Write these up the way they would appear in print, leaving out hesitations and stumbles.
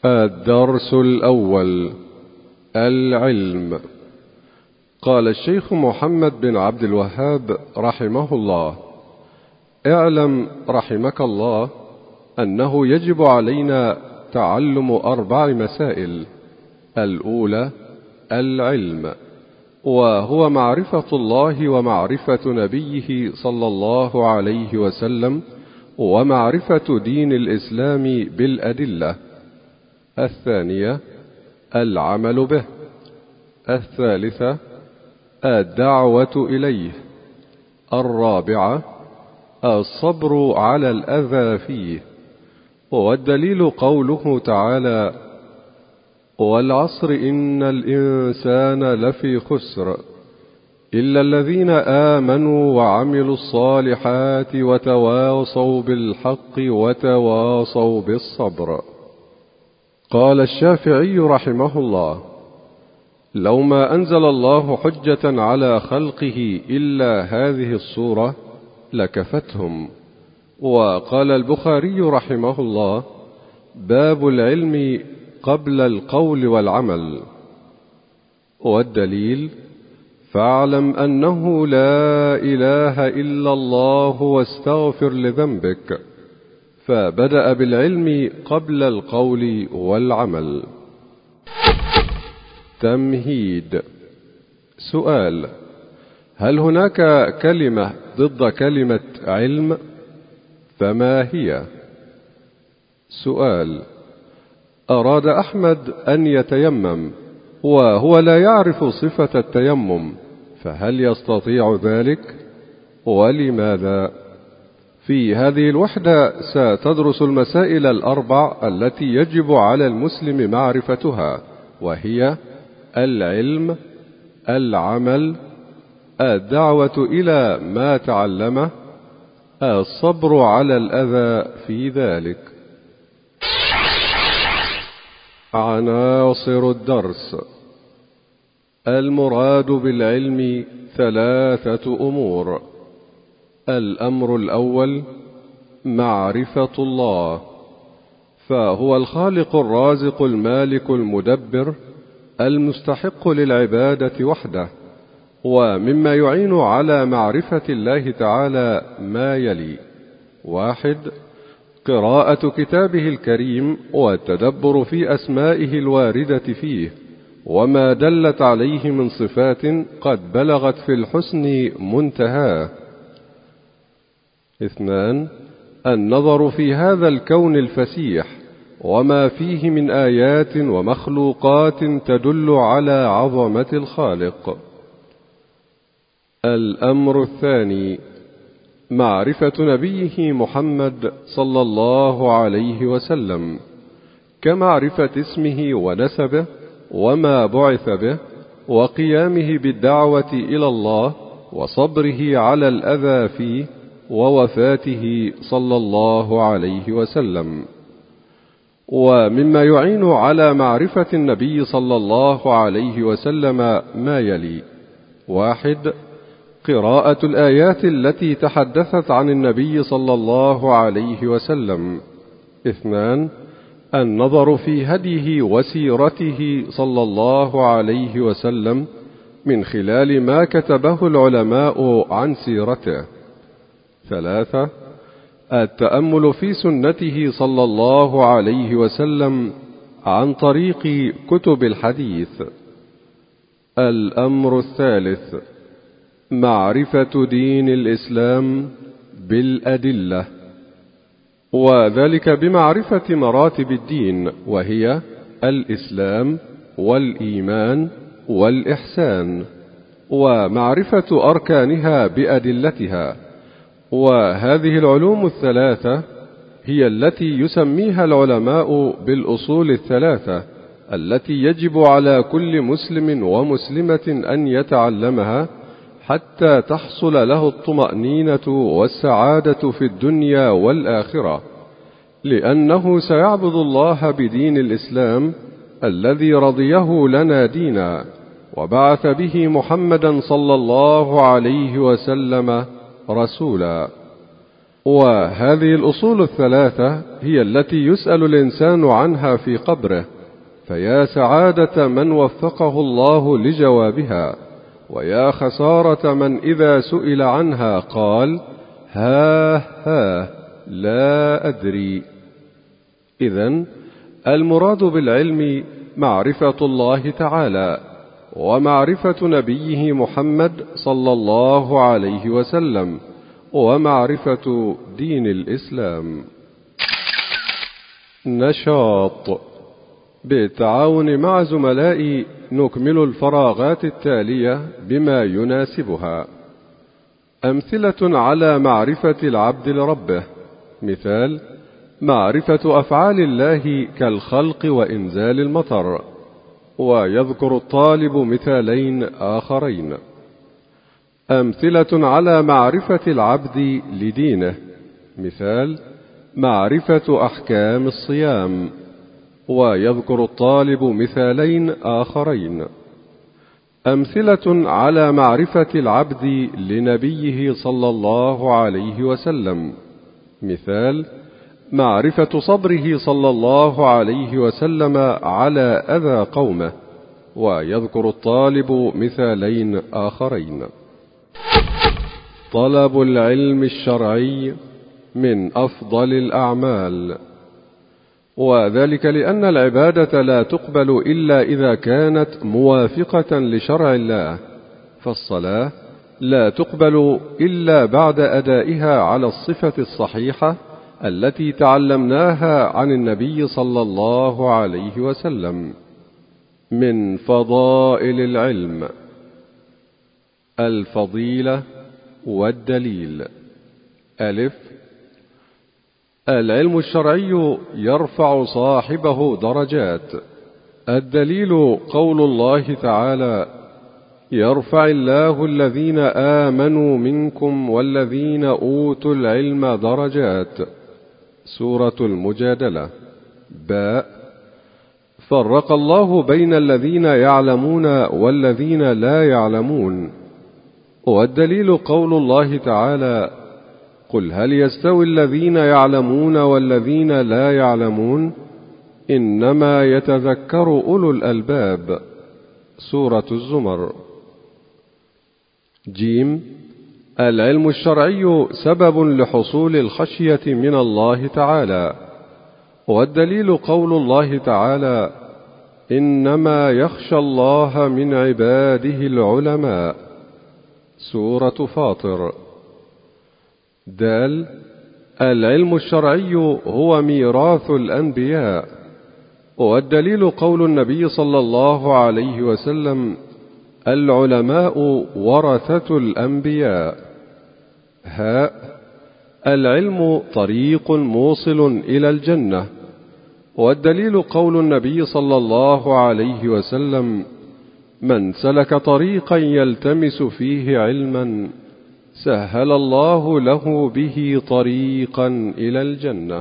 الدرس الأول: العلم. قال الشيخ محمد بن عبد الوهاب رحمه الله: اعلم رحمك الله أنه يجب علينا تعلم 4 مسائل. الأولى العلم، وهو معرفة الله ومعرفة نبيه صلى الله عليه وسلم، ومعرفة دين الإسلام بالأدلة. الثانية العمل به. الثالثة الدعوة إليه. الرابعة الصبر على الأذى فيه. والدليل قوله تعالى: والعصر إن الإنسان لفي خسر إلا الذين آمنوا وعملوا الصالحات وتواصوا بالحق وتواصوا بالصبر. قال الشافعي رحمه الله: لو ما أنزل الله حجة على خلقه إلا هذه الصورة لكفتهم. وقال البخاري رحمه الله: باب العلم قبل القول والعمل. والدليل: فاعلم أنه لا إله إلا الله واستغفر لذنبك. فبدأ بالعلم قبل القول والعمل. تمهيد. سؤال: هل هناك كلمة ضد كلمة علم؟ فما هي؟ سؤال: أراد أحمد أن يتيمم وهو لا يعرف صفة التيمم، فهل يستطيع ذلك؟ ولماذا؟ في هذه الوحدة ستدرس المسائل ال4 التي يجب على المسلم معرفتها، وهي العلم، العمل، الدعوة إلى ما تعلمه، الصبر على الأذى في ذلك. عناصر الدرس. المراد بالعلم 3 أمور. الأمر الأول معرفة الله، فهو الخالق الرازق المالك المدبر المستحق للعبادة وحده. ومما يعين على معرفة الله تعالى ما يلي: 1. قراءة كتابه الكريم والتدبر في أسمائه الواردة فيه وما دلت عليه من صفات قد بلغت في الحسن منتهاه. 2. النظر في هذا الكون الفسيح وما فيه من آيات ومخلوقات تدل على عظمة الخالق. الأمر الثاني معرفة نبيه محمد صلى الله عليه وسلم، كمعرفة اسمه ونسبه وما بعث به، وقيامه بالدعوة إلى الله، وصبره على الأذى فيه، ووفاته صلى الله عليه وسلم. ومما يعين على معرفة النبي صلى الله عليه وسلم ما يلي: 1. قراءة الآيات التي تحدثت عن النبي صلى الله عليه وسلم. 2. النظر في هديه وسيرته صلى الله عليه وسلم من خلال ما كتبه العلماء عن سيرته. 3. التأمل في سنته صلى الله عليه وسلم عن طريق كتب الحديث. الأمر الثالث معرفة دين الإسلام بالأدلة، وذلك بمعرفة مراتب الدين، وهي الإسلام والإيمان والإحسان، ومعرفة أركانها بأدلتها. وهذه العلوم ال3 هي التي يسميها العلماء بالأصول ال3 التي يجب على كل مسلم ومسلمة أن يتعلمها حتى تحصل له الطمأنينة والسعادة في الدنيا والآخرة، لأنه سيعبد الله بدين الإسلام الذي رضيه لنا دينا، وبعث به محمدا صلى الله عليه وسلم رسولا. وهذه الأصول الثلاثة هي التي يسأل الإنسان عنها في قبره، فيا سعادة من وفقه الله لجوابها، ويا خسارة من إذا سئل عنها قال ها لا أدري. إذن المراد بالعلم معرفة الله تعالى، ومعرفة نبيه محمد صلى الله عليه وسلم، ومعرفة دين الإسلام. نشاط. بالتعاون مع زملائي نكمل الفراغات التالية بما يناسبها. أمثلة على معرفة العبد لربه. مثال: معرفة أفعال الله كالخلق وإنزال المطر. ويذكر الطالب مثالين آخرين. أمثلة على معرفة العبد لدينه. مثال: معرفة أحكام الصيام. ويذكر الطالب مثالين آخرين. أمثلة على معرفة العبد لنبيه صلى الله عليه وسلم. مثال: معرفة صبره صلى الله عليه وسلم على أذى قومه. ويذكر الطالب مثالين آخرين. طلب العلم الشرعي من أفضل الأعمال، وذلك لأن العبادة لا تقبل إلا إذا كانت موافقة لشرع الله، فالصلاة لا تقبل إلا بعد أدائها على الصفة الصحيحة التي تعلمناها عن النبي صلى الله عليه وسلم. من فضائل العلم: الفضيلة والدليل. ألف: العلم الشرعي يرفع صاحبه درجات. الدليل قول الله تعالى: يرفع الله الذين آمنوا منكم والذين أوتوا العلم درجات. سورة المجادلة. باء: فرق الله بين الذين يعلمون والذين لا يعلمون. والدليل قول الله تعالى: قل هل يستوي الذين يعلمون والذين لا يعلمون إنما يتذكر أولو الألباب. سورة الزمر. جيم: العلم الشرعي سبب لحصول الخشية من الله تعالى. والدليل قول الله تعالى: إنما يخشى الله من عباده العلماء. سورة فاطر. دال: العلم الشرعي هو ميراث الأنبياء. والدليل قول النبي صلى الله عليه وسلم: العلماء ورثة الأنبياء. هاء: العلم طريق موصل إلى الجنة. والدليل قول النبي صلى الله عليه وسلم: من سلك طريقا يلتمس فيه علما سهل الله له به طريقا إلى الجنة.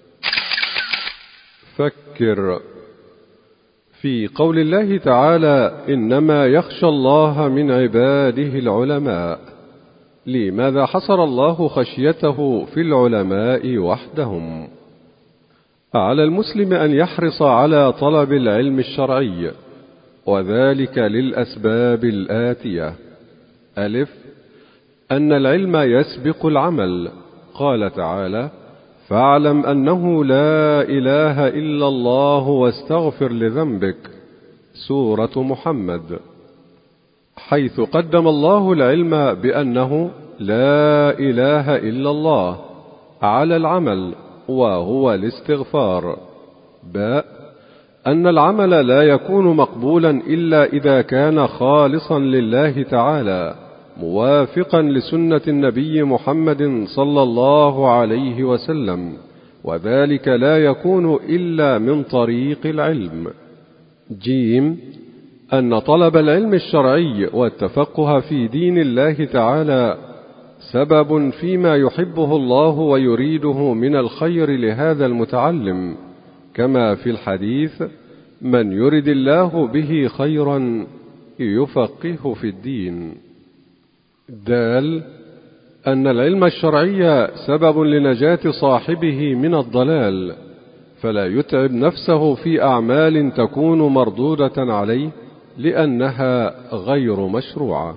فكر في قول الله تعالى: إنما يخشى الله من عباده العلماء. لماذا حصر الله خشيته في العلماء وحدهم؟ على المسلم أن يحرص على طلب العلم الشرعي، وذلك للأسباب الآتية. ألف: أن العلم يسبق العمل. قال تعالى: فاعلم أنه لا إله إلا الله واستغفر لذنبك. سورة محمد. حيث قدم الله العلم بأنه لا إله إلا الله على العمل، وهو الاستغفار. باء: أن العمل لا يكون مقبولا إلا إذا كان خالصا لله تعالى، موافقا لسنة النبي محمد صلى الله عليه وسلم، وذلك لا يكون إلا من طريق العلم. جيم: أن طلب العلم الشرعي والتفقه في دين الله تعالى سبب فيما يحبه الله ويريده من الخير لهذا المتعلم، كما في الحديث: من يرد الله به خيرا يفقهه في الدين. دال: أن العلم الشرعي سبب لنجاة صاحبه من الضلال، فلا يتعب نفسه في أعمال تكون مردودة عليه لأنها غير مشروعة.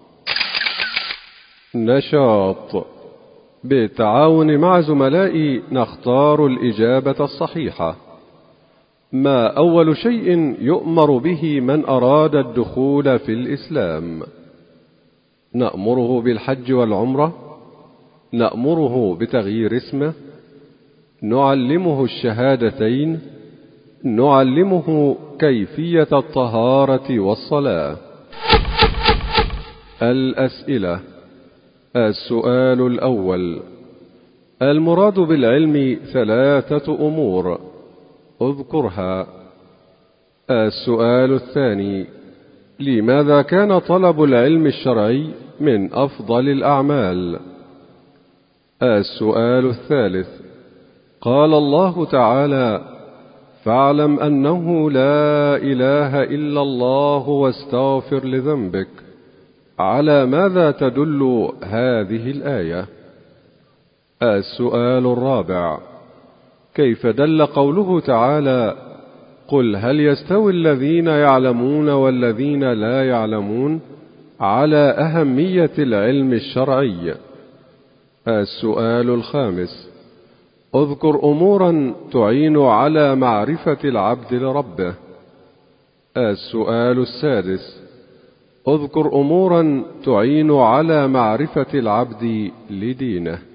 نشاط: بالتعاون مع زملائي نختار الإجابة الصحيحة. ما أول شيء يؤمر به من أراد الدخول في الإسلام؟ نأمره بالحج والعمرة، نأمره بتغيير اسمه، نعلمه الشهادتين، نعلمه كيفية الطهارة والصلاة. الأسئلة: السؤال الأول: المراد بالعلم 3 أمور، اذكرها. السؤال الثاني: لماذا كان طلب العلم الشرعي من أفضل الأعمال؟ السؤال الثالث: قال الله تعالى: فاعلم أنه لا إله إلا الله واستغفر لذنبك، على ماذا تدل هذه الآية؟ السؤال الرابع: كيف دل قوله تعالى: قل هل يستوي الذين يعلمون والذين لا يعلمون، على أهمية العلم الشرعي؟ السؤال الخامس: اذكر أمورا تعين على معرفة العبد لربه. السؤال السادس: اذكر أمورا تعين على معرفة العبد لدينه.